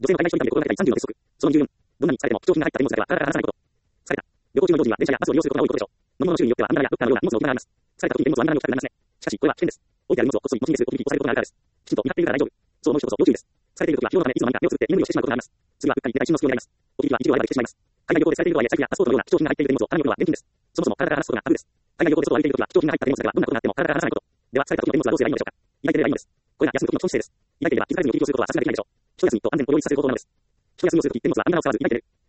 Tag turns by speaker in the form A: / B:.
A: 女性の海外商品で心がけたい30の鉄則。その24、どんなに疲れても貴重品が入った手荷物だけは体から離さないこと。疲れた。旅行中の用心には電車やバスを利用することが多いことでしょう。飲み物の種類によってはハンダラやロッカーのような荷物の置き場があります。疲れた時に電物はハンダラに置きたくなりますね。しかし、これは危険です。置いてある荷物をこっそり持ち逃げするときに押されることがあるからです。きちんと見張っているから大丈夫。そう思う人こそ要注意です。疲れているときは疲労のためいつの間にか目をつぶって居眠りをしてしまうことがあります。次はうっかり寝た一瞬の隙を狙います。おきは一度は間で来てしまいます。海外旅行で疲れているとはいえ、財布やパスポートのような貴重品が入っている荷物を頼むことは厳禁です。そもそも体から離すことがタブーです。海外旅行で外を歩いているときは貴重品が入った荷物だけはどんなことがあっても体から離さないこと。では疲れた時の荷物はどうすればいいのでしょうか。意外とではいいのです。これが休む時の基本姿勢です。意外とでは気づかずにお辞儀をすることはさすがにできないでしょう。一休みと安全を用意させる方法なのです。一休みをするとき、荷物はハンダラを触らず意外と